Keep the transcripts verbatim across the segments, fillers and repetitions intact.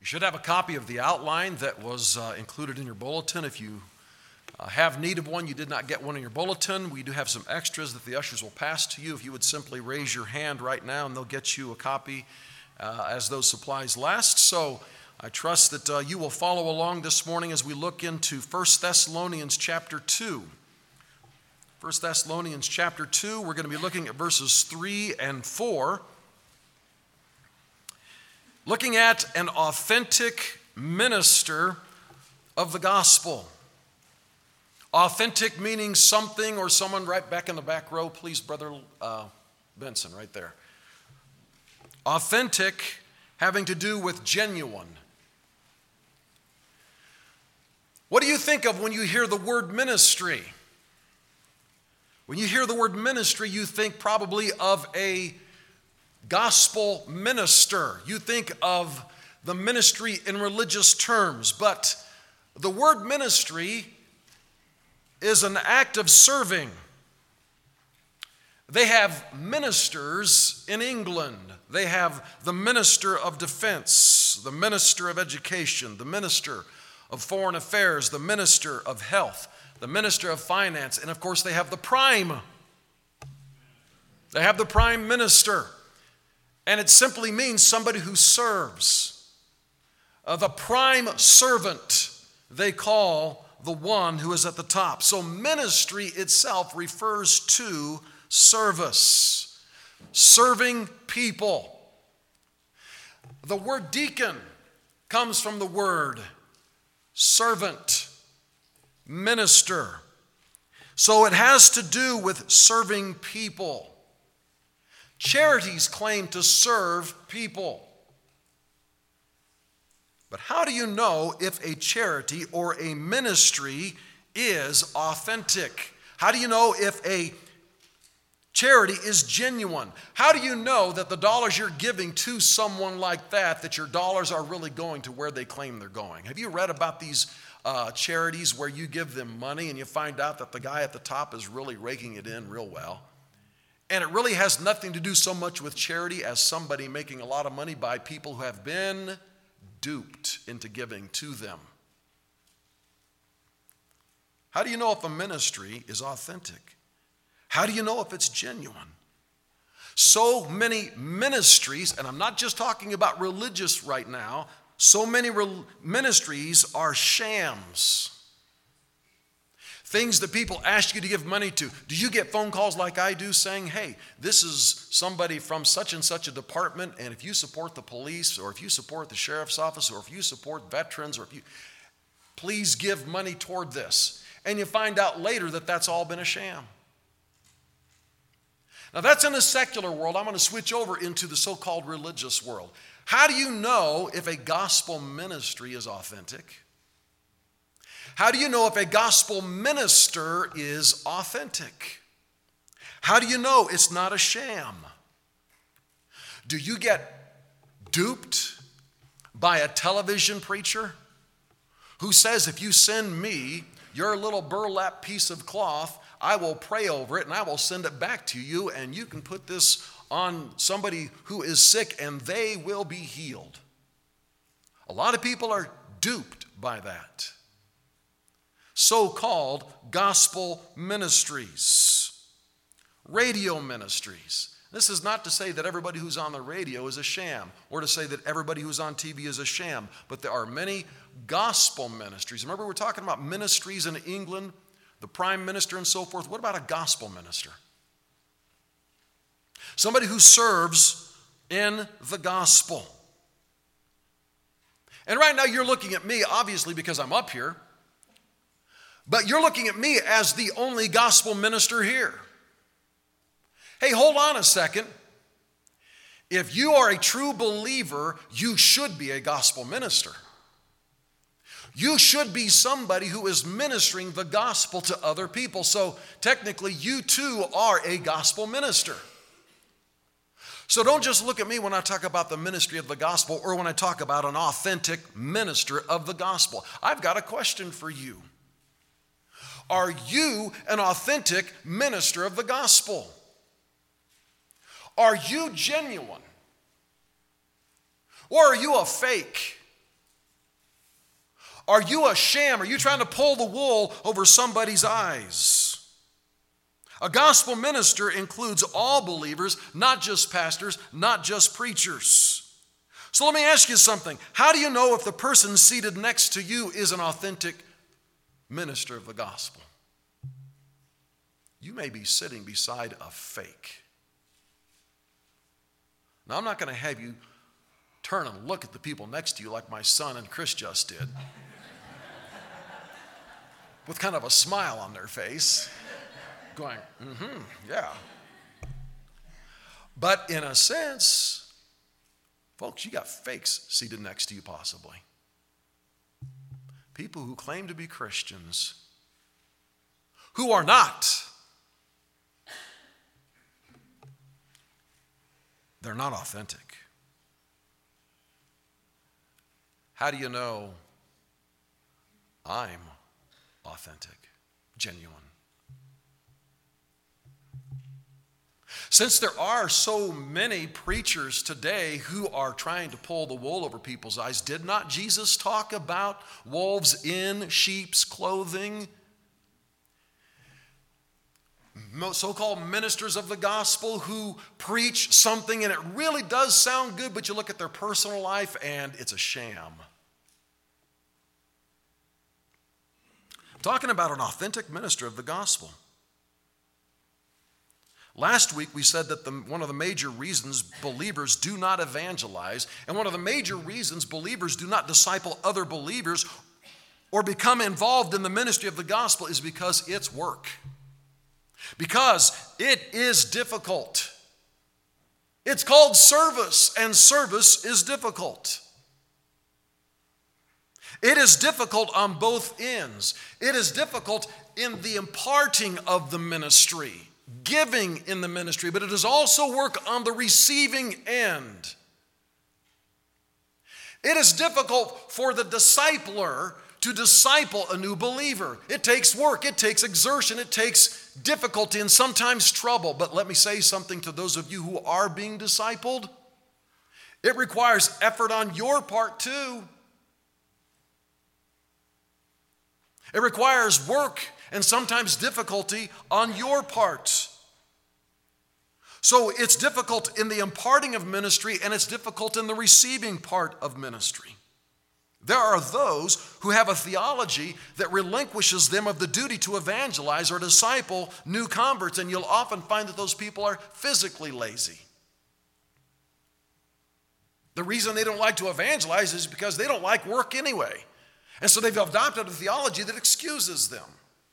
You should have a copy of the outline that was uh, included in your bulletin. If you uh, have need of one, you did not get one in your bulletin, we do have some extras that the ushers will pass to you. If you would simply raise your hand right now, and they'll get you a copy uh, as those supplies last. So I trust that uh, you will follow along this morning as we look into First Thessalonians chapter two. First Thessalonians chapter two, we're going to be looking at verses three and four. Looking at an authentic minister of the gospel. Authentic meaning something or someone right back in the back row. Please, Brother uh, Benson, right there. Authentic having to do with genuine. What do you think of when you hear the word ministry? When you hear the word ministry, you think probably of a gospel minister. You think of the ministry in religious terms, but the word ministry is an act of serving. They have ministers in England. They have the minister of defense, the minister of education, the minister of foreign affairs, the minister of health, the minister of finance, and of course they have the prime. They have the prime minister. And it simply means somebody who serves. Uh, the prime servant, they call the one who is at the top. So ministry itself refers to service, serving people. The word deacon comes from the word servant, minister. So it has to do with serving people. Charities claim to serve people. But how do you know if a charity or a ministry is authentic? How do you know if a charity is genuine? How do you know that the dollars you're giving to someone like that, that your dollars are really going to where they claim they're going? Have you read about these uh, charities where you give them money and you find out that the guy at the top is really raking it in real well? And it really has nothing to do so much with charity as somebody making a lot of money by people who have been duped into giving to them. How do you know if a ministry is authentic? How do you know if it's genuine? So many ministries, and I'm not just talking about religious right now, so many re- ministries are shams. Things that people ask you to give money to. Do you get phone calls like I do saying, hey, this is somebody from such and such a department, and if you support the police, or if you support the sheriff's office, or if you support veterans, or if you, please give money toward this. And you find out later that that's all been a sham. Now that's in the secular world. I'm going to switch over into the so-called religious world. How do you know if a gospel ministry is authentic? How do you know if a gospel minister is authentic? How do you know it's not a sham? Do you get duped by a television preacher who says, if you send me your little burlap piece of cloth, I will pray over it and I will send it back to you, and you can put this on somebody who is sick and they will be healed? A lot of people are duped by that. So-called gospel ministries, radio ministries. This is not to say that everybody who's on the radio is a sham, or to say that everybody who's on T V is a sham, but there are many gospel ministries. Remember, we're talking about ministries in England, the prime minister and so forth. What about a gospel minister? Somebody who serves in the gospel. And right now you're looking at me, obviously, because I'm up here. But you're looking at me as the only gospel minister here. Hey, hold on a second. If you are a true believer, you should be a gospel minister. You should be somebody who is ministering the gospel to other people. So technically, you too are a gospel minister. So don't just look at me when I talk about the ministry of the gospel, or when I talk about an authentic minister of the gospel. I've got a question for you. Are you an authentic minister of the gospel? Are you genuine? Or are you a fake? Are you a sham? Are you trying to pull the wool over somebody's eyes? A gospel minister includes all believers, not just pastors, not just preachers. So let me ask you something. How do you know if the person seated next to you is an authentic minister of the gospel? You may be sitting beside a fake. Now, I'm not going to have you turn and look at the people next to you like my son and Chris just did, with kind of a smile on their face, going, mm-hmm, yeah. But in a sense, folks, you got fakes seated next to you possibly. People who claim to be Christians who are not. They're not authentic. How do you know I'm authentic, genuine? Since there are so many preachers today who are trying to pull the wool over people's eyes, did not Jesus talk about wolves in sheep's clothing? So-called ministers of the gospel who preach something and it really does sound good, but you look at their personal life and it's a sham. I'm talking about an authentic minister of the gospel. Last week we said that the, one of the major reasons believers do not evangelize, and one of the major reasons believers do not disciple other believers or become involved in the ministry of the gospel is because it's work. Because it is difficult. It's called service, and service is difficult. It is difficult on both ends. It is difficult in the imparting of the ministry, giving in the ministry, but it is also work on the receiving end. It is difficult for the discipler to disciple a new believer. It takes work, it takes exertion, it takes difficulty and sometimes trouble. But let me say something to those of you who are being discipled. It requires effort on your part too. It requires work and sometimes difficulty on your part. So it's difficult in the imparting of ministry and it's difficult in the receiving part of ministry. There are those who have a theology that relinquishes them of the duty to evangelize or disciple new converts, and you'll often find that those people are physically lazy. The reason they don't like to evangelize is because they don't like work anyway. And so they've adopted a theology that excuses them.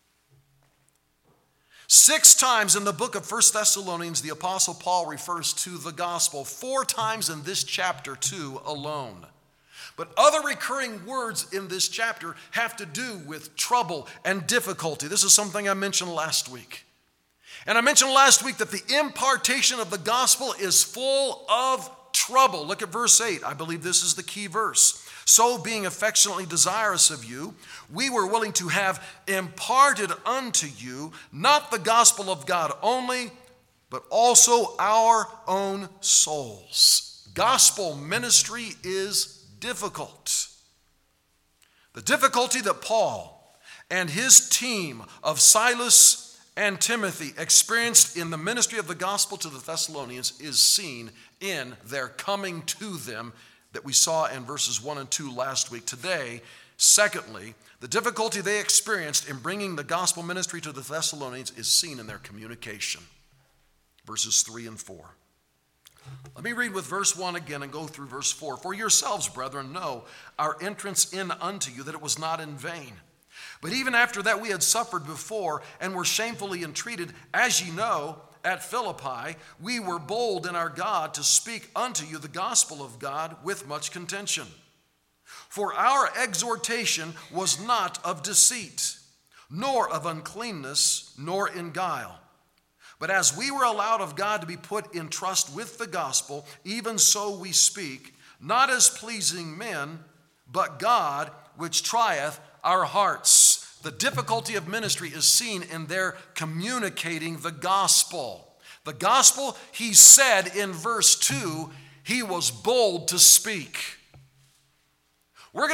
Six times in the book of First Thessalonians, the Apostle Paul refers to the gospel. Four times in this chapter two alone. But other recurring words in this chapter have to do with trouble and difficulty. This is something I mentioned last week. And I mentioned last week that the impartation of the gospel is full of trouble. Look at verse eight. I believe this is the key verse. So, being affectionately desirous of you, we were willing to have imparted unto you not the gospel of God only, but also our own souls. Gospel ministry is difficult. The difficulty that Paul and his team of Silas and Timothy experienced in the ministry of the gospel to the Thessalonians is seen in their coming to them that we saw in verses one and two last week. Today, secondly, the difficulty they experienced in bringing the gospel ministry to the Thessalonians is seen in their communication. Verses three and four. Let me read with verse one again and go through verse four. For yourselves, brethren, know our entrance in unto you, that it was not in vain. But even after that we had suffered before and were shamefully entreated, as ye know, at Philippi, we were bold in our God to speak unto you the gospel of God with much contention. For our exhortation was not of deceit, nor of uncleanness, nor in guile. But as we were allowed of God to be put in trust with the gospel, even so we speak, not as pleasing men, but God, which trieth our hearts. The difficulty of ministry is seen in their communicating the gospel. The gospel, he said in verse two, he was bold to speak. We're going to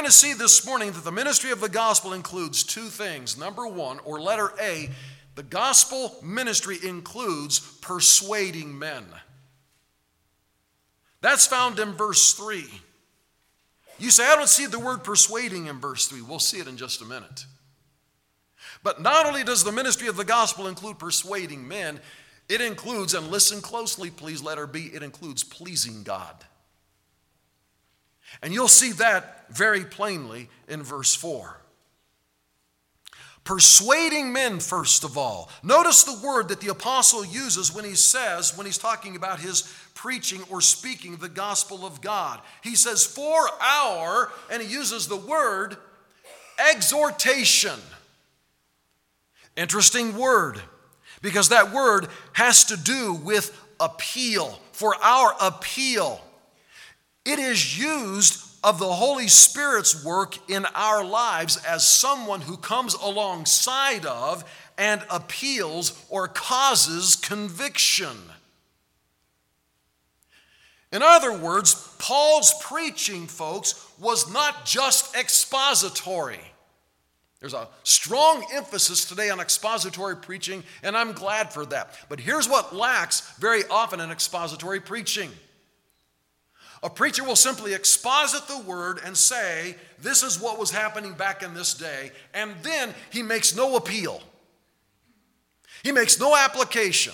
to see this morning that the ministry of the gospel includes two things. Number one, or letter A, the gospel ministry includes persuading men. That's found in verse three. You say, I don't see the word persuading in verse three. We'll see it in just a minute. But not only does the ministry of the gospel include persuading men, it includes, and listen closely please, letter B, it includes pleasing God. And you'll see that very plainly in verse four. Persuading men, first of all. Notice the word that the apostle uses when he says, when he's talking about his preaching or speaking the gospel of God. He says, for our, and he uses the word exhortation. Interesting word, because that word has to do with appeal, for our appeal. It is used of the Holy Spirit's work in our lives as someone who comes alongside of and appeals or causes conviction. In other words, Paul's preaching, folks, was not just expository. There's a strong emphasis today on expository preaching, and I'm glad for that. But here's what lacks very often in expository preaching. A preacher will simply exposit the word and say, this is what was happening back in this day, and then he makes no appeal. He makes no application.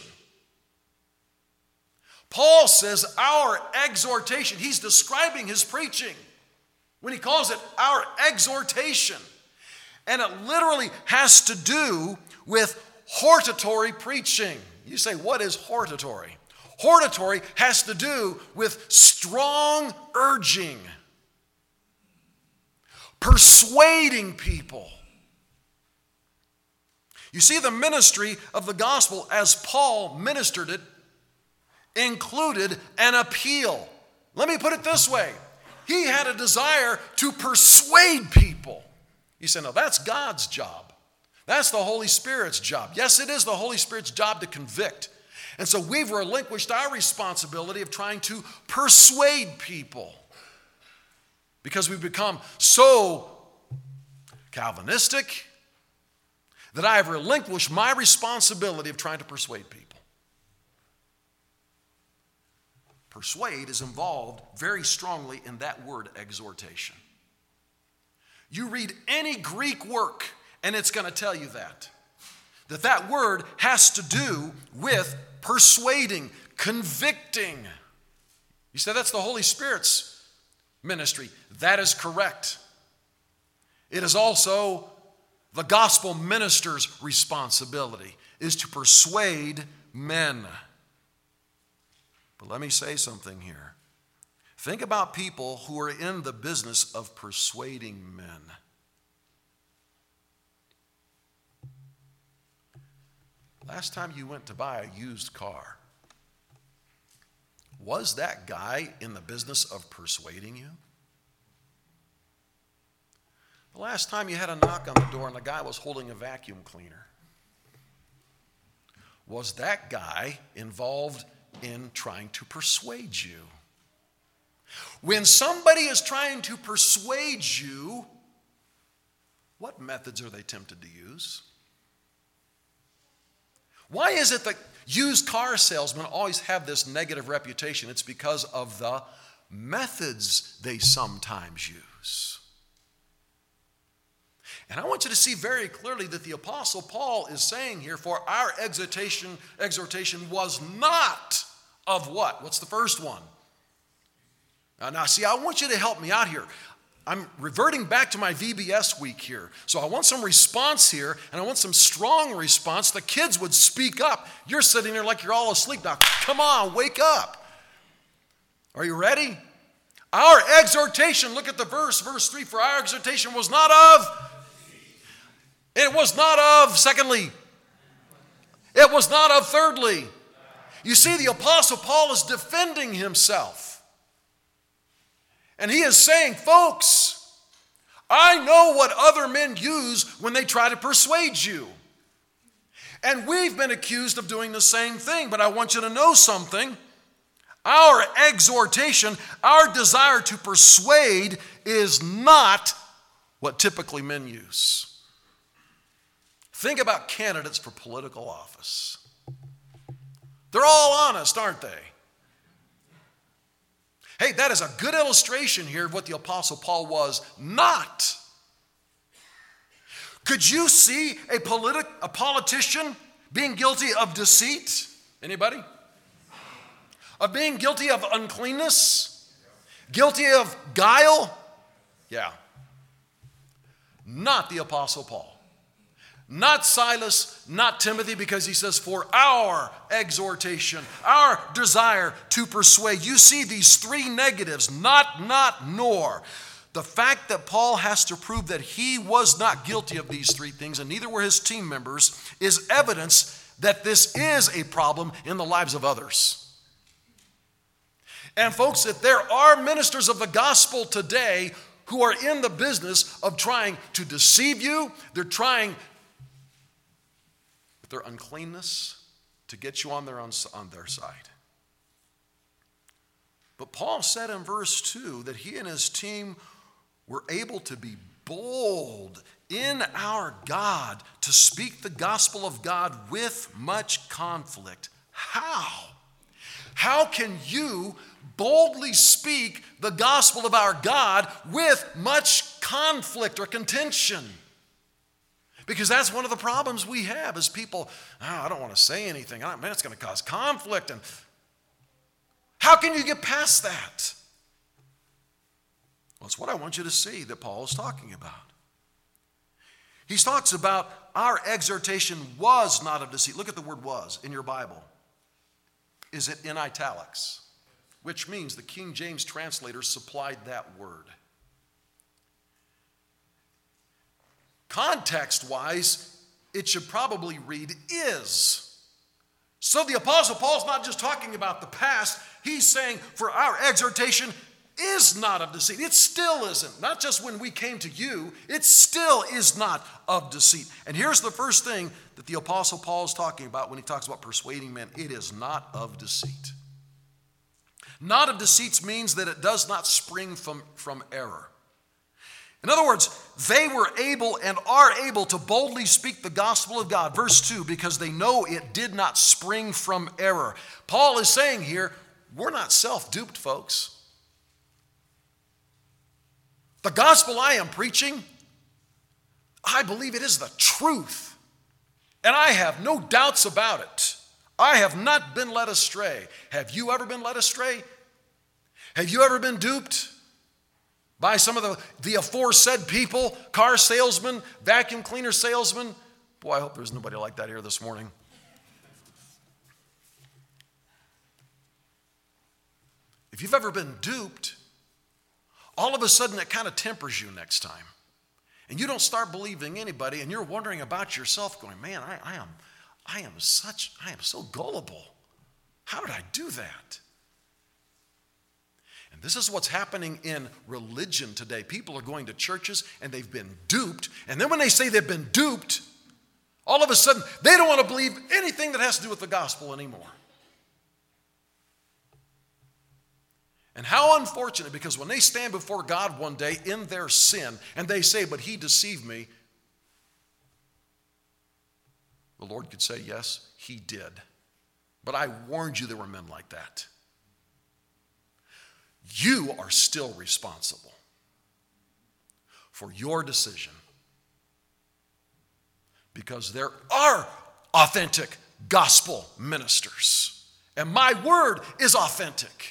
Paul says our exhortation, he's describing his preaching when he calls it our exhortation. And it literally has to do with hortatory preaching. You say, what is hortatory? Hortatory has to do with strong urging, persuading people. You see, the ministry of the gospel, as Paul ministered it, included an appeal. Let me put it this way. He had a desire to persuade people. You say, no, that's God's job. That's the Holy Spirit's job. Yes, it is the Holy Spirit's job to convict. And so we've relinquished our responsibility of trying to persuade people because we've become so Calvinistic that I have relinquished my responsibility of trying to persuade people. Persuade is involved very strongly in that word exhortation. You read any Greek work and it's going to tell you that. That that word has to do with persuading, convicting. You say that's the Holy Spirit's ministry. That is correct. It is also the gospel minister's responsibility, is to persuade men. But let me say something here. Think about people who are in the business of persuading men. Last time you went to buy a used car, was that guy in the business of persuading you? The last time you had a knock on the door and the guy was holding a vacuum cleaner, was that guy involved in trying to persuade you? When somebody is trying to persuade you, what methods are they tempted to use? Why is it that used car salesmen always have this negative reputation? It's because of the methods they sometimes use. And I want you to see very clearly that the Apostle Paul is saying here, for our exhortation, exhortation was not of what? What's the first one? Now, now, see, I want you to help me out here. I'm reverting back to my V B S week here. So I want some response here, and I want some strong response. The kids would speak up. You're sitting there like you're all asleep. Now, come on, wake up. Are you ready? Our exhortation, look at the verse, verse three, for our exhortation was not of, it was not of, secondly, it was not of, thirdly. You see, the Apostle Paul is defending himself. And he is saying, folks, I know what other men use when they try to persuade you. And we've been accused of doing the same thing. But I want you to know something. Our exhortation, our desire to persuade is not what typically men use. Think about candidates for political office. They're all honest, aren't they? Hey, that is a good illustration here of what the Apostle Paul was not. Could you see a, politi- a politician being guilty of deceit? Anybody? Of being guilty of uncleanness? Guilty of guile? Yeah. Not the Apostle Paul. Not Silas, not Timothy, because he says, for our exhortation, our desire to persuade. You see these three negatives, not, not, nor. The fact that Paul has to prove that he was not guilty of these three things, and neither were his team members, is evidence that this is a problem in the lives of others. And folks, if there are ministers of the gospel today who are in the business of trying to deceive you, they're trying with their uncleanness to get you on their, on their side. But Paul said in verse two that he and his team were able to be bold in our God to speak the gospel of God with much conflict. How? How can you boldly speak the gospel of our God with much conflict or contention? Because that's one of the problems we have as people, oh, I don't want to say anything. I, man, it's going to cause conflict. And how can you get past that? Well, it's what I want you to see that Paul is talking about. He talks about our exhortation was not of deceit. Look at the word was in your Bible. Is it in italics? Which means the King James translator supplied that word. Context-wise, it should probably read is. So the Apostle Paul's not just talking about the past. He's saying for our exhortation is not of deceit. It still isn't. Not just when we came to you. It still is not of deceit. And here's the first thing that the Apostle Paul is talking about when he talks about persuading men. It is not of deceit. Not of deceit means that it does not spring from, from error. In other words, they were able and are able to boldly speak the gospel of God. Verse two, because they know it did not spring from error. Paul is saying here, we're not self-duped, folks. The gospel I am preaching, I believe it is the truth. And I have no doubts about it. I have not been led astray. Have you ever been led astray? Have you ever been duped by some of the, the aforesaid people, car salesmen, vacuum cleaner salesmen? Boy, I hope there's nobody like that here this morning. If you've ever been duped, all of a sudden it kind of tempers you next time. And you don't start believing anybody, and you're wondering about yourself, going, man, I, I am I am such, I am so gullible. How did I do that? And this is what's happening in religion today. People are going to churches and they've been duped. And then when they say they've been duped, all of a sudden they don't want to believe anything that has to do with the gospel anymore. And how unfortunate, because when they stand before God one day in their sin and they say, but he deceived me, the Lord could say, yes, he did. But I warned you there were men like that. You are still responsible for your decision. Because there are authentic gospel ministers. And my word is authentic.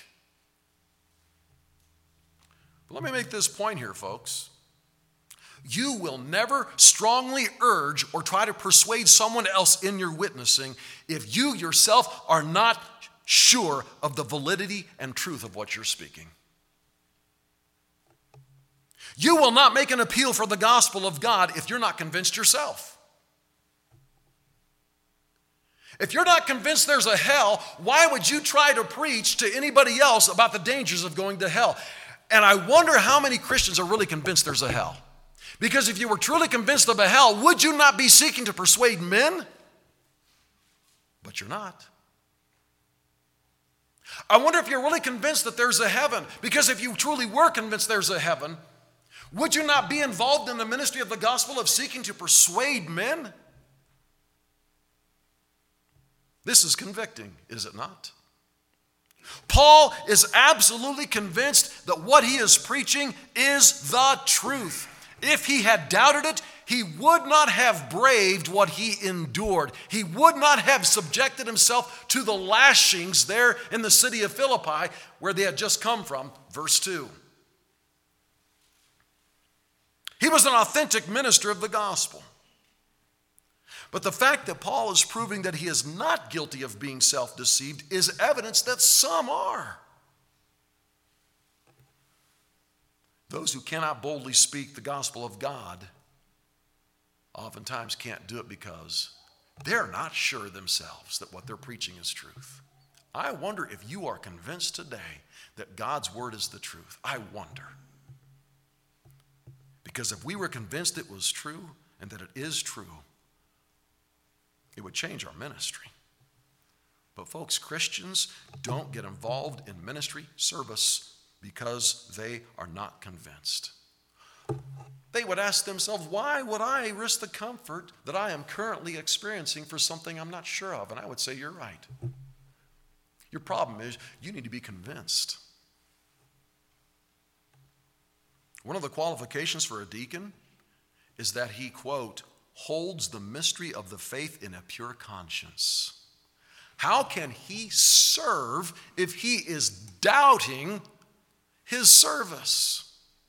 But let me make this point here, folks. You will never strongly urge or try to persuade someone else in your witnessing if you yourself are not sure of the validity and truth of what you're speaking. You will not make an appeal for the gospel of God if you're not convinced yourself. If you're not convinced there's a hell, why would you try to preach to anybody else about the dangers of going to hell? And I wonder how many Christians are really convinced there's a hell. Because if you were truly convinced of a hell, would you not be seeking to persuade men? But you're not. I wonder if you're really convinced that there's a heaven. Because if you truly were convinced there's a heaven, Would you not be involved in the ministry of the gospel of seeking to persuade men? This is convicting, is it not? Paul is absolutely convinced that what he is preaching is the truth. If he had doubted it, he would not have braved what he endured. He would not have subjected himself to the lashings there in the city of Philippi where they had just come from. Verse two. He was an authentic minister of the gospel. But the fact that Paul is proving that he is not guilty of being self-deceived is evidence that some are. Those who cannot boldly speak the gospel of God oftentimes can't do it because they're not sure themselves that what they're preaching is truth. I wonder if you are convinced today that God's word is the truth. I wonder. Because if we were convinced it was true and that it is true, it would change our ministry. But folks, Christians don't get involved in ministry service because they are not convinced. They would ask themselves, why would I risk the comfort that I am currently experiencing for something I'm not sure of? And I would say, you're right. Your problem is you need to be convinced. One of the qualifications for a deacon is that he, quote, holds the mystery of the faith in a pure conscience. How can he serve if he is doubting his service?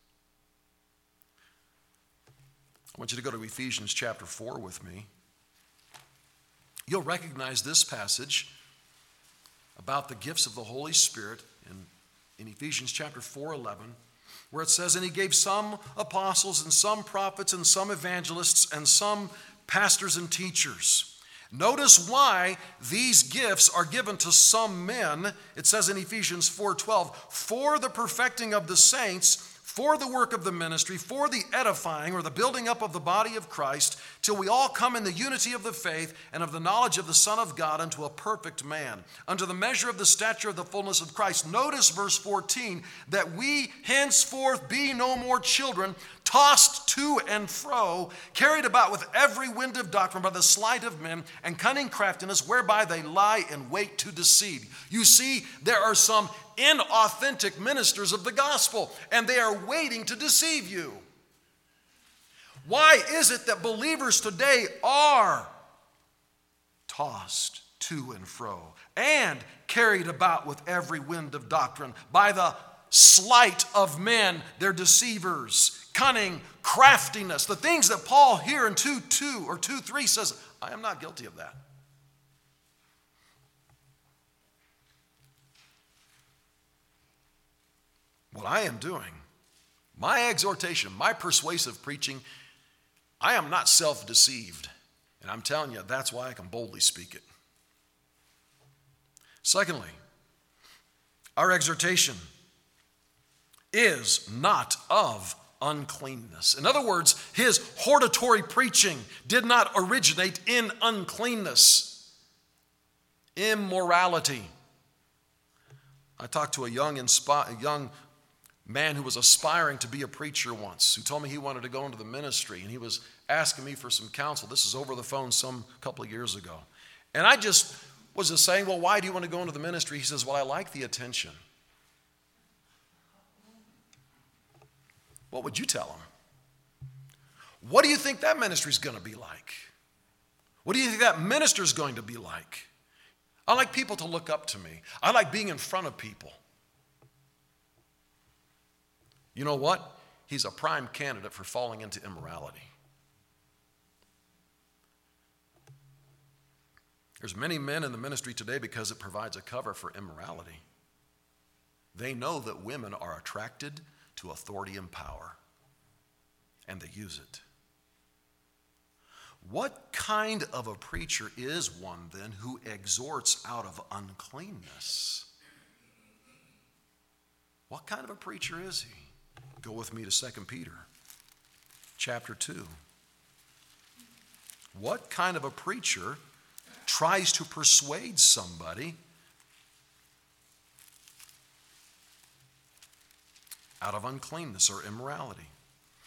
I want you to go to Ephesians chapter four with me. You'll recognize this passage about the gifts of the Holy Spirit in, in Ephesians chapter four, eleven, where it says, and he gave some apostles and some prophets and some evangelists and some pastors and teachers. Notice why these gifts are given to some men. It says in Ephesians four twelve, for the perfecting of the saints, for the work of the ministry, for the edifying or the building up of the body of Christ, till we all come in the unity of the faith and of the knowledge of the Son of God unto a perfect man, unto the measure of the stature of the fullness of Christ. Notice verse fourteen, that we henceforth be no more children, tossed to and fro, carried about with every wind of doctrine by the sleight of men and cunning craftiness, whereby they lie in wait to deceive. You see, there are some inauthentic ministers of the gospel, and they are waiting to deceive you. Why is it that believers today are tossed to and fro and carried about with every wind of doctrine by the sleight of men, their deceivers, cunning, craftiness, the things that Paul here in two two or two three says, I am not guilty of that. What I am doing, my exhortation, my persuasive preaching, I am not self-deceived. And I'm telling you, that's why I can boldly speak it. Secondly, our exhortation is not of uncleanness. In other words, his hortatory preaching did not originate in uncleanness, immorality. I talked to a young, inspi- a young man who was aspiring to be a preacher once, who told me he wanted to go into the ministry, and he was asking me for some counsel. This is over the phone some couple of years ago. And I just was just saying, well, why do you want to go into the ministry? He says, well, I like the attention. What would you tell him? What do you think that ministry is going to be like? What do you think that minister is going to be like? I like people to look up to me. I like being in front of people. You know what? He's a prime candidate for falling into immorality. There's many men in the ministry today because it provides a cover for immorality. They know that women are attracted to authority and power, and they use it. What kind of a preacher is one then who exhorts out of uncleanness? What kind of a preacher is he? Go with me to Second Peter chapter two. What kind of a preacher tries to persuade somebody out of uncleanness or immorality?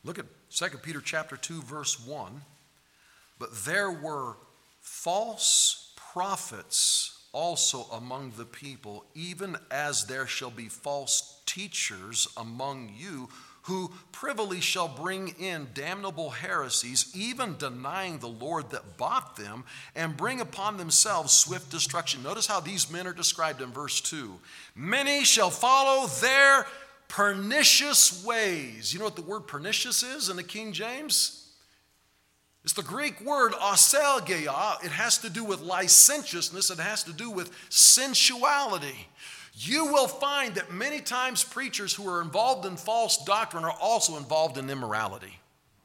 Look at Second Peter chapter two, verse one. But there were false prophets also among the people, even as there shall be false teachers among you, who privily shall bring in damnable heresies, even denying the Lord that bought them, and bring upon themselves swift destruction. Notice how these men are described in verse two. Many shall follow their pernicious ways. You know what the word pernicious is in the King James? It's the Greek word aselgeia. It has to do with licentiousness. It has to do with sensuality. You will find that many times preachers who are involved in false doctrine are also involved in immorality.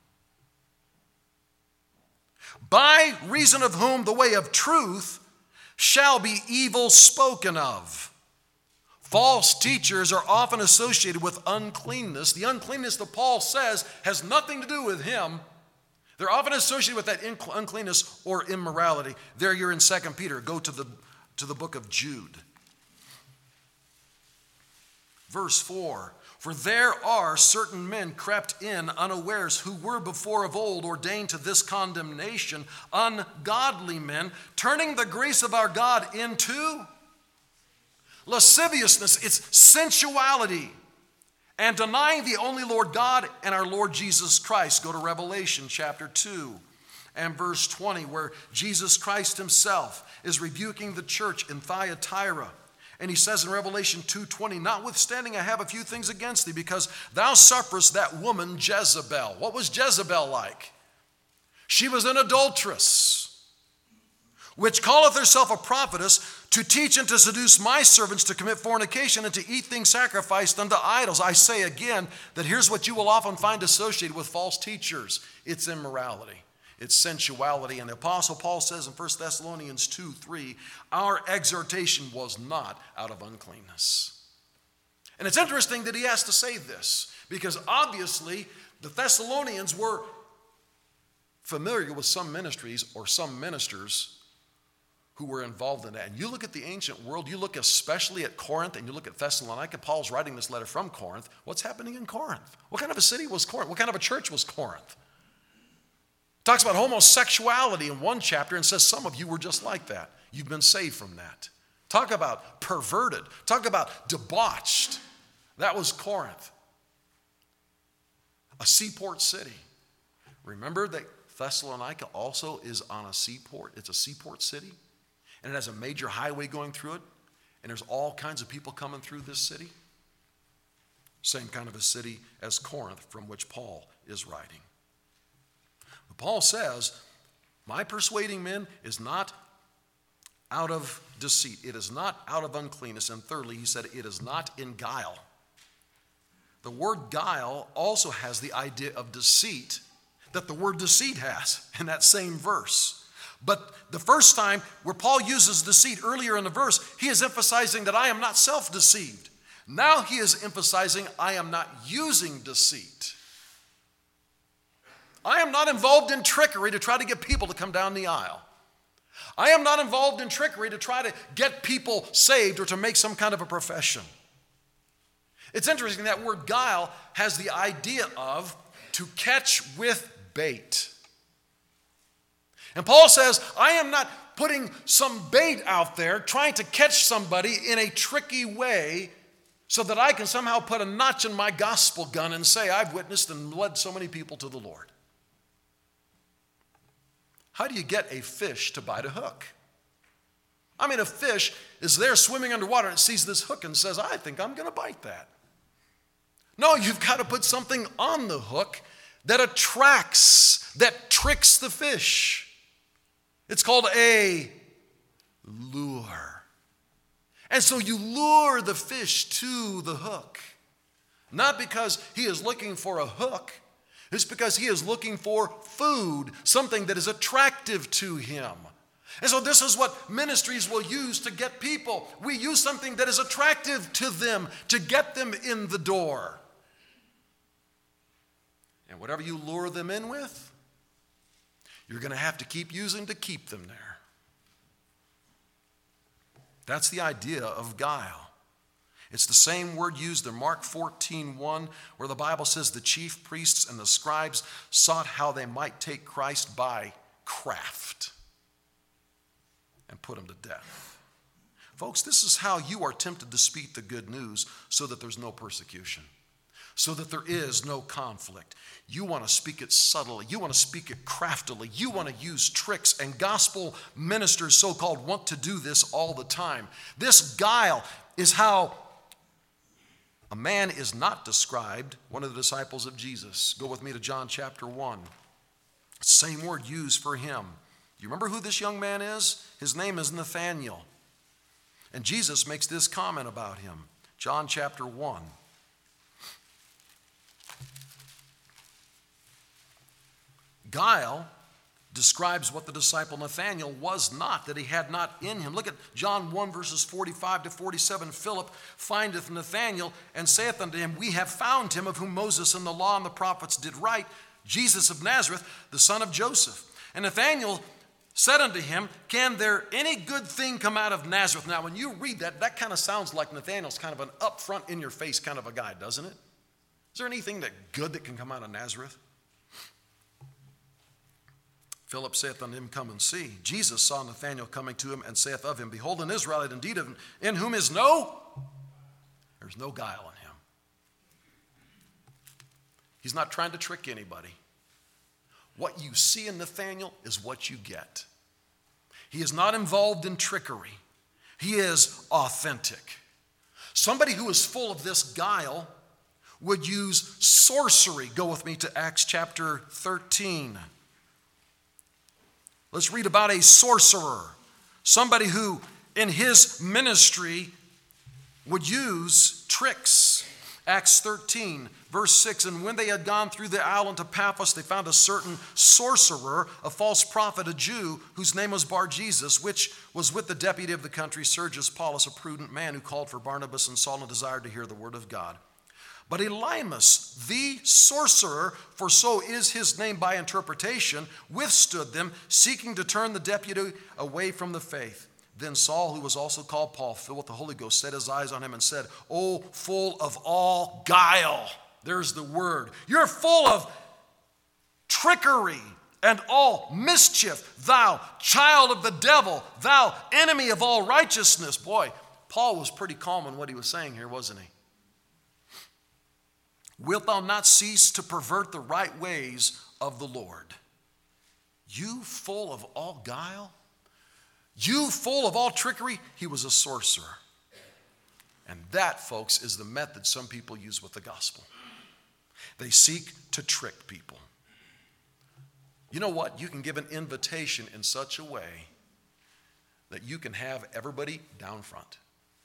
By reason of whom the way of truth shall be evil spoken of. False teachers are often associated with uncleanness. The uncleanness that Paul says has nothing to do with him. They're often associated with that uncleanness or immorality. There you're in Second Peter. Go to the, to the book of Jude. Verse four, for there are certain men crept in unawares, who were before of old ordained to this condemnation, ungodly men, turning the grace of our God into lasciviousness, it's sensuality, and denying the only Lord God and our Lord Jesus Christ. Go to Revelation chapter two and verse twenty, where Jesus Christ himself is rebuking the church in Thyatira. And he says in Revelation two twenty, notwithstanding I have a few things against thee, because thou sufferest that woman Jezebel. What was Jezebel like? She was an adulteress, which calleth herself a prophetess, to teach and to seduce my servants to commit fornication and to eat things sacrificed unto idols. I say again that here's what you will often find associated with false teachers. It's immorality. It's sensuality. And the Apostle Paul says in First Thessalonians two three, our exhortation was not out of uncleanness. And it's interesting that he has to say this, because obviously the Thessalonians were familiar with some ministries or some ministers who were involved in that. And you look at the ancient world, you look especially at Corinth, and you look at Thessalonica. Paul's writing this letter from Corinth. What's happening in Corinth? What kind of a city was Corinth? What kind of a church was Corinth? Talks about homosexuality in one chapter and says some of you were just like that. You've been saved from that. Talk about perverted. Talk about debauched. That was Corinth. A seaport city. Remember that Thessalonica also is on a seaport. It's a seaport city. And it has a major highway going through it. And there's all kinds of people coming through this city. Same kind of a city as Corinth, from which Paul is writing. But Paul says, my persuading men is not out of deceit. It is not out of uncleanness. And thirdly, he said, it is not in guile. The word guile also has the idea of deceit that the word deceit has in that same verse. But the first time where Paul uses deceit earlier in the verse, he is emphasizing that I am not self-deceived. Now he is emphasizing I am not using deceit. I am not involved in trickery to try to get people to come down the aisle. I am not involved in trickery to try to get people saved or to make some kind of a profession. It's interesting that word guile has the idea of to catch with bait. And Paul says, I am not putting some bait out there trying to catch somebody in a tricky way so that I can somehow put a notch in my gospel gun and say I've witnessed and led so many people to the Lord. How do you get a fish to bite a hook? I mean, a fish is there swimming underwater and it sees this hook and says, I think I'm going to bite that. No, you've got to put something on the hook that attracts, that tricks the fish. It's called a lure. And so you lure the fish to the hook. Not because he is looking for a hook. It's because he is looking for food, something that is attractive to him. And so this is what ministries will use to get people. We use something that is attractive to them to get them in the door. And whatever you lure them in with, you're going to have to keep using to keep them there. That's the idea of guile. It's the same word used in Mark fourteen one, where the Bible says the chief priests and the scribes sought how they might take Christ by craft and put him to death. Folks, this is how you are tempted to speak the good news so that there's no persecution, so that there is no conflict. You want to speak it subtly. You want to speak it craftily. You want to use tricks, and gospel ministers, so-called, want to do this all the time. This guile is how a man is not described, one of the disciples of Jesus. Go with me to John chapter one. Same word used for him. You remember who this young man is? His name is Nathanael. And Jesus makes this comment about him. John chapter one. Guile describes what the disciple Nathanael was not, that he had not in him. Look at John one, verses forty-five to forty-seven. Philip findeth Nathanael and saith unto him, We have found him of whom Moses and the law and the prophets did write, Jesus of Nazareth, the son of Joseph. And Nathanael said unto him, Can there any good thing come out of Nazareth? Now, when you read that, that kind of sounds like Nathanael's kind of an upfront, in-your-face kind of a guy, doesn't it? Is there anything that good that can come out of Nazareth? Philip saith unto him, Come and see. Jesus saw Nathanael coming to him and saith of him, Behold, an Israelite indeed, in whom is no, there's no guile in him. He's not trying to trick anybody. What you see in Nathanael is what you get. He is not involved in trickery. He is authentic. Somebody who is full of this guile would use sorcery. Go with me to Acts chapter thirteen. Let's read about a sorcerer, somebody who in his ministry would use tricks. Acts thirteen, verse six, And when they had gone through the island of Paphos, they found a certain sorcerer, a false prophet, a Jew, whose name was Bar-Jesus, which was with the deputy of the country, Sergius Paulus, a prudent man, who called for Barnabas and Saul and desired to hear the word of God. But Elymas, the sorcerer, for so is his name by interpretation, withstood them, seeking to turn the deputy away from the faith. Then Saul, who was also called Paul, filled with the Holy Ghost, set his eyes on him and said, O full of all guile. There's the word. You're full of trickery and all mischief, thou child of the devil, thou enemy of all righteousness. Boy, Paul was pretty calm in what he was saying here, wasn't he? Wilt thou not cease to pervert the right ways of the Lord? You full of all guile? You full of all trickery? He was a sorcerer. And that, folks, is the method some people use with the gospel. They seek to trick people. You know what? You can give an invitation in such a way that you can have everybody down front.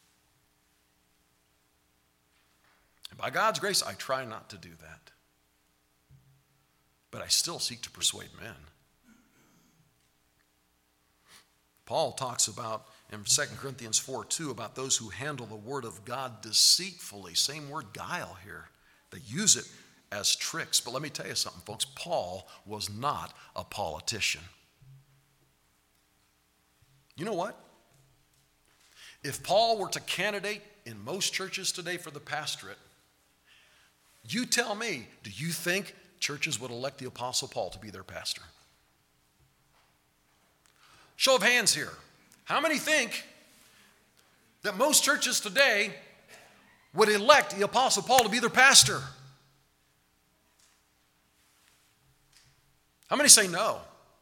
And by God's grace, I try not to do that. But I still seek to persuade men. Paul talks about in Second Corinthians four two about those who handle the word of God deceitfully. Same word, guile here. They use it as tricks. But let me tell you something, folks. Paul was not a politician. You know what? If Paul were to candidate in most churches today for the pastorate, you tell me, do you think churches would elect the Apostle Paul to be their pastor? Show of hands here. How many think that most churches today would elect the Apostle Paul to be their pastor? How many say no?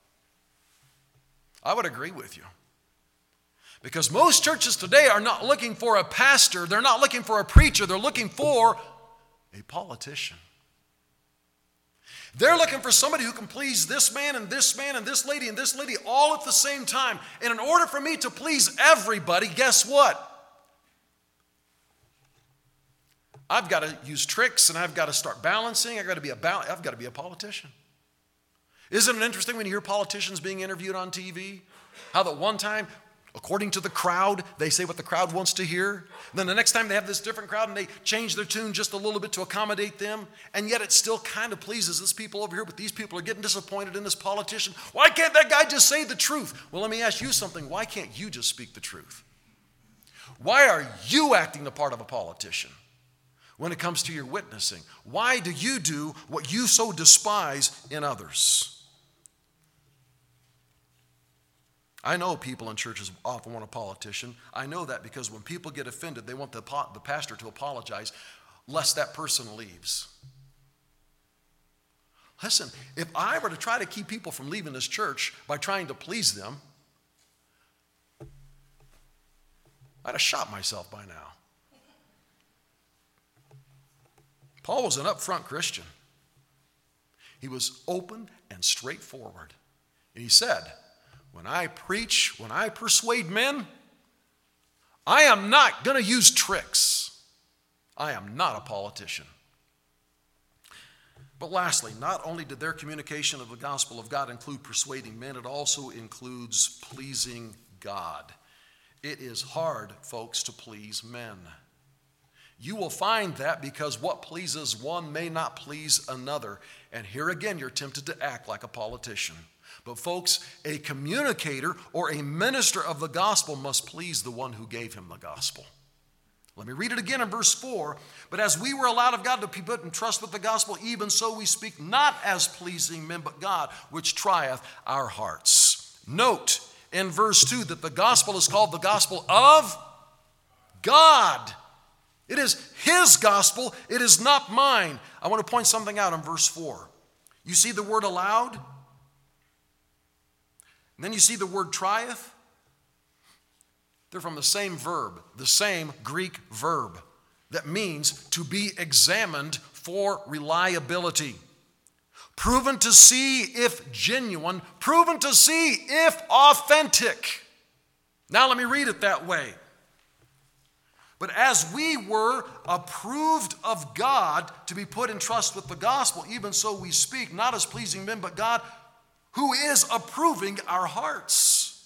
I would agree with you. Because most churches today are not looking for a pastor. They're not looking for a preacher. They're looking for a politician. They're looking for somebody who can please this man and this man and this lady and this lady all at the same time. And in order for me to please everybody, guess what? I've got to use tricks and I've got to start balancing. I've got to be a bal- I've got to be a politician. Isn't it interesting when you hear politicians being interviewed on T V? How that one time, according to the crowd, they say what the crowd wants to hear. Then the next time they have this different crowd and they change their tune just a little bit to accommodate them. And yet it still kind of pleases this people over here, but these people are getting disappointed in this politician. Why can't that guy just say the truth? Well, let me ask you something. Why can't you just speak the truth? Why are you acting the part of a politician when it comes to your witnessing? Why do you do what you so despise in others? I know people in churches often want a politician. I know that because when people get offended, they want the, the pastor to apologize lest that person leaves. Listen, if I were to try to keep people from leaving this church by trying to please them, I'd have shot myself by now. Paul was an upfront Christian. He was open and straightforward. And he said, when I preach, when I persuade men, I am not going to use tricks. I am not a politician. But lastly, not only did their communication of the gospel of God include persuading men, it also includes pleasing God. It is hard, folks, to please men. You will find that because what pleases one may not please another. And here again, you're tempted to act like a politician. But folks, a communicator or a minister of the gospel must please the one who gave him the gospel. Let me read it again in verse four. But as we were allowed of God to be put in trust with the gospel, even so we speak not as pleasing men, but God, which trieth our hearts. Note in verse two that the gospel is called the gospel of God. It is his gospel. It is not mine. I want to point something out in verse four. You see the word allowed? And then you see the word trieth. They're from the same verb, the same Greek verb that means to be examined for reliability. Proven to see if genuine, proven to see if authentic. Now let me read it that way. But as we were approved of God to be put in trust with the gospel, even so we speak, not as pleasing men, but God, who is approving our hearts.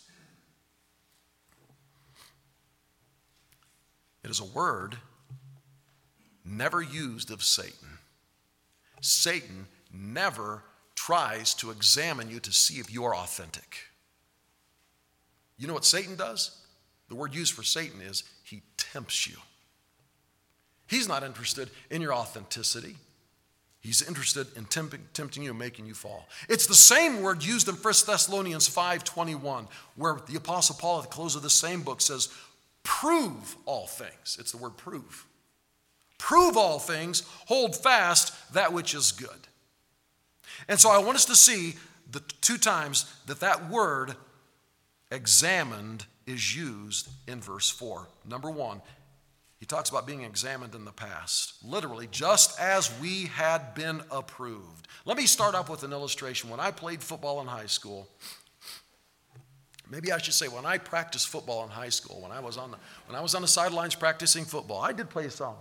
It is a word never used of Satan. Satan never tries to examine you to see if you are authentic. You know what Satan does? The word used for Satan is he tempts you. He's not interested in your authenticity. He's interested in tempting, tempting you and making you fall. It's the same word used in First Thessalonians five twenty-one, where the Apostle Paul at the close of the same book says, prove all things. It's the word prove. Prove all things, hold fast that which is good. And so I want us to see the two times that that word examined is used in verse four. Number one, he talks about being examined in the past. Literally, just as we had been approved. Let me start off with an illustration. When I played football in high school, maybe I should say when I practiced football in high school, when I was on the, when I was on the sidelines practicing football, I did play some.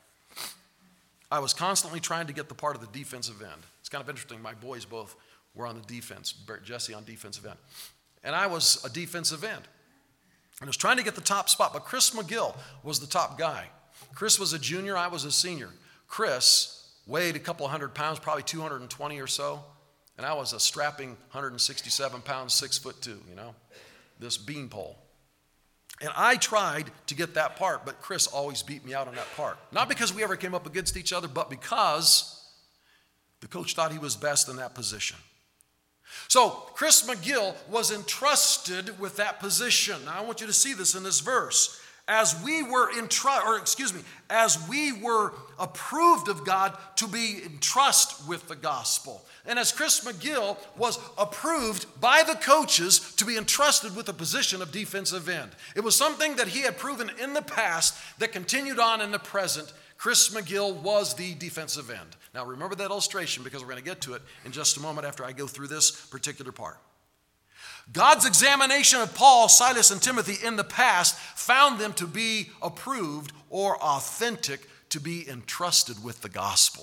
I was constantly trying to get the part of the defensive end. It's kind of interesting. My boys both were on the defense, Jesse on defensive end. And I was a defensive end. And I was trying to get the top spot, but Chris McGill was the top guy. Chris was a junior, I was a senior. Chris weighed a couple hundred pounds, probably two hundred twenty or so. And I was a strapping one hundred sixty-seven pounds, six foot two, you know, this beanpole. And I tried to get that part, but Chris always beat me out on that part. Not because we ever came up against each other, but because the coach thought he was best in that position. So Chris McGill was entrusted with that position. Now I want you to see this in this verse. As we were entrusted, or excuse me, as we were approved of God to be in trust with the gospel. And as Chris McGill was approved by the coaches to be entrusted with the position of defensive end. It was something that he had proven in the past that continued on in the present. Chris McGill was the defensive end. Now remember that illustration because we're going to get to it in just a moment after I go through this particular part. God's examination of Paul, Silas, and Timothy in the past found them to be approved or authentic to be entrusted with the gospel.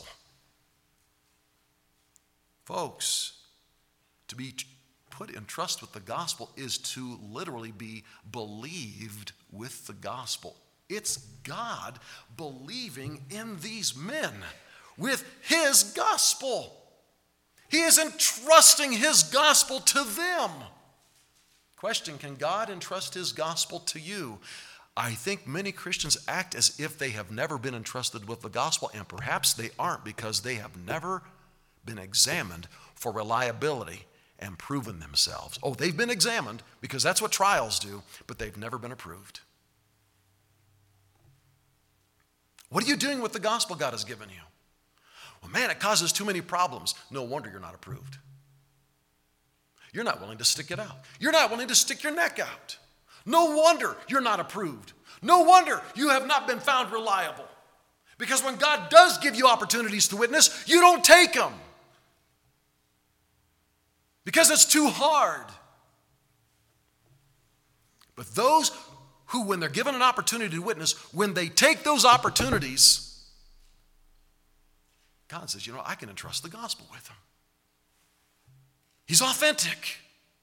Folks, to be put in trust with the gospel is to literally be believed with the gospel. It's God believing in these men with his gospel. He is entrusting his gospel to them. Question, can God entrust his gospel to you? I think many Christians act as if they have never been entrusted with the gospel, and perhaps they aren't because they have never been examined for reliability and proven themselves. Oh, they've been examined because that's what trials do, but they've never been approved. What are you doing with the gospel God has given you? Well, man, it causes too many problems. No wonder you're not approved. You're not willing to stick it out. You're not willing to stick your neck out. No wonder you're not approved. No wonder you have not been found reliable. Because when God does give you opportunities to witness, you don't take them. Because it's too hard. But those who, when they're given an opportunity to witness, when they take those opportunities, God says, you know, I can entrust the gospel with them. He's authentic.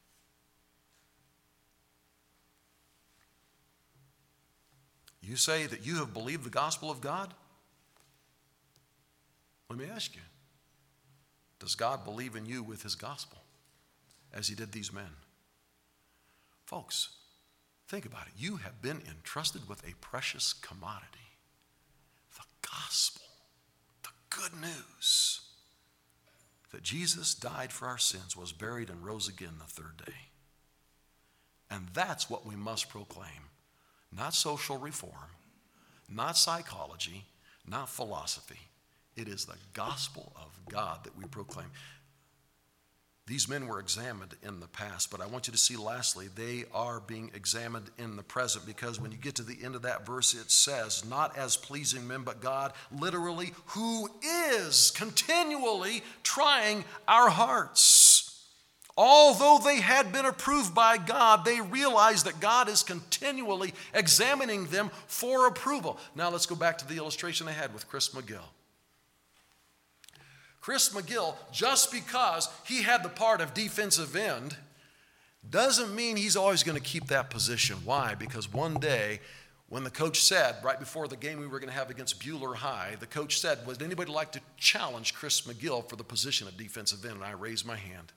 You say that you have believed the gospel of God? Let me ask you, does God believe in you with his gospel as he did these men? Folks, think about it. You have been entrusted with a precious commodity, the gospel, the good news that Jesus died for our sins, was buried, and rose again the third day. And that's what we must proclaim. Not social reform, not psychology, not philosophy. It is the gospel of God that we proclaim. These men were examined in the past, but I want you to see lastly, they are being examined in the present, because when you get to the end of that verse, it says, not as pleasing men, but God, literally, who is continually trying our hearts. Although they had been approved by God, they realized that God is continually examining them for approval. Now let's go back to the illustration I had with Chris McGill. Chris McGill, just because he had the part of defensive end, doesn't mean he's always going to keep that position. Why? Because one day, when the coach said, right before the game we were going to have against Bueller High, the coach said, would anybody like to challenge Chris McGill for the position of defensive end? And I raised my hand.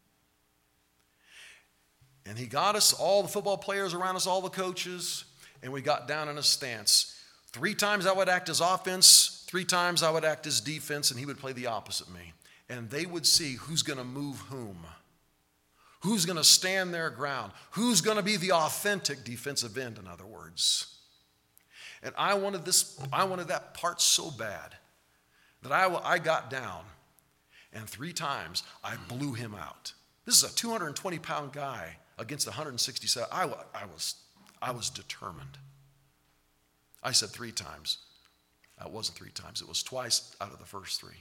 And he got us, all the football players around us, all the coaches, and we got down in a stance. Three times I would act as offense, three times I would act as defense, and he would play the opposite me. And they would see who's going to move whom. Who's going to stand their ground. Who's going to be the authentic defensive end, in other words. And I wanted this, I wanted that part so bad that I, I got down, and three times I blew him out. This is a two hundred twenty pound guy against one hundred sixty-seven. I, I, was, I was determined. I said three times. It wasn't three times. It was twice out of the first three.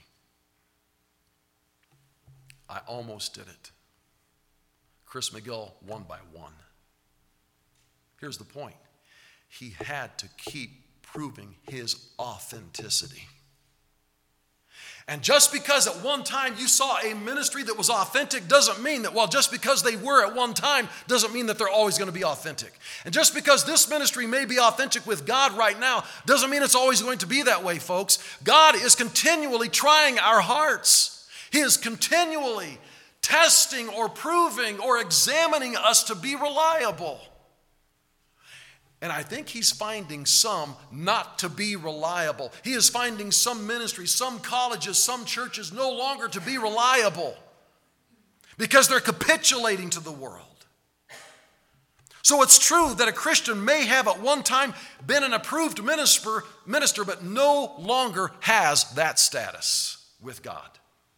I almost did it. Chris McGill won by one. Here's the point. He had to keep proving his authenticity. And just because at one time you saw a ministry that was authentic doesn't mean that, well, just because they were at one time doesn't mean that they're always going to be authentic. And just because this ministry may be authentic with God right now doesn't mean it's always going to be that way, folks. God is continually trying our hearts. He is continually testing or proving or examining us to be reliable. And I think he's finding some not to be reliable. He is finding some ministries, some colleges, some churches no longer to be reliable because they're capitulating to the world. So it's true that a Christian may have at one time been an approved minister, minister, but no longer has that status with God.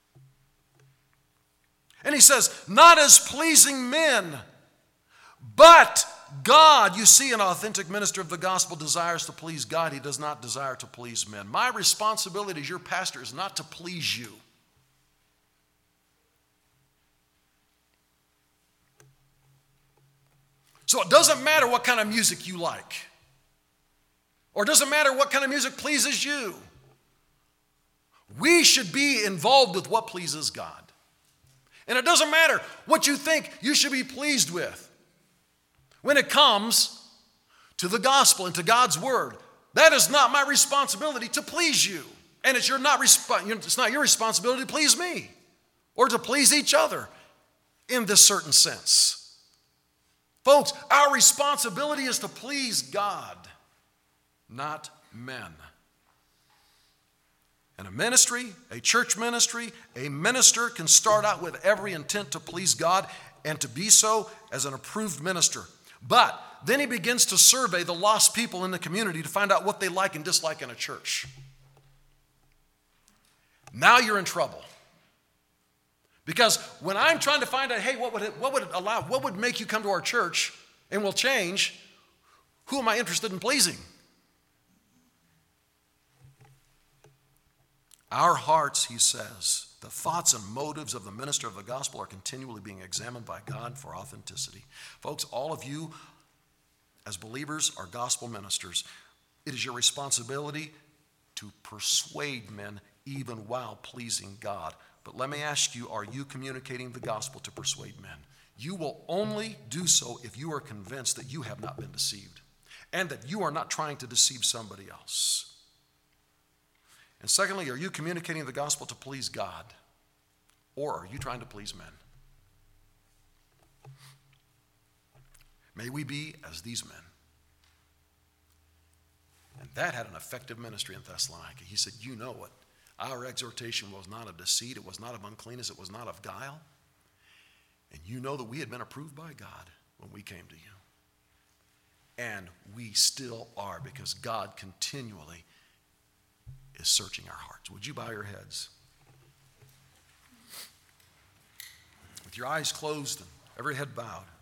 And he says, not as pleasing men, but God. You see, an authentic minister of the gospel desires to please God. He does not desire to please men. My responsibility as your pastor is not to please you. So it doesn't matter what kind of music you like, or it doesn't matter what kind of music pleases you. We should be involved with what pleases God. And it doesn't matter what you think you should be pleased with. When it comes to the gospel and to God's word, that is not my responsibility to please you. And it's, your not resp- it's not your responsibility to please me or to please each other in this certain sense. Folks, our responsibility is to please God, not men. And a ministry, a church ministry, a minister can start out with every intent to please God and to be so as an approved minister. But then he begins to survey the lost people in the community to find out what they like and dislike in a church. Now you're in trouble. Because when I'm trying to find out, hey, what would it, what would it allow, what would make you come to our church and will change, who am I interested in pleasing? Our hearts, he says, the thoughts and motives of the minister of the gospel are continually being examined by God for authenticity. Folks, all of you as believers are gospel ministers. It is your responsibility to persuade men even while pleasing God. But let me ask you, are you communicating the gospel to persuade men? You will only do so if you are convinced that you have not been deceived and that you are not trying to deceive somebody else. And secondly, are you communicating the gospel to please God, or are you trying to please men? May we be as these men. And that had an effective ministry in Thessalonica. He said, you know it. Our exhortation was not of deceit, it was not of uncleanness, it was not of guile. And you know that we had been approved by God when we came to you. And we still are, because God continually is searching our hearts. Would you bow your heads? With your eyes closed and every head bowed.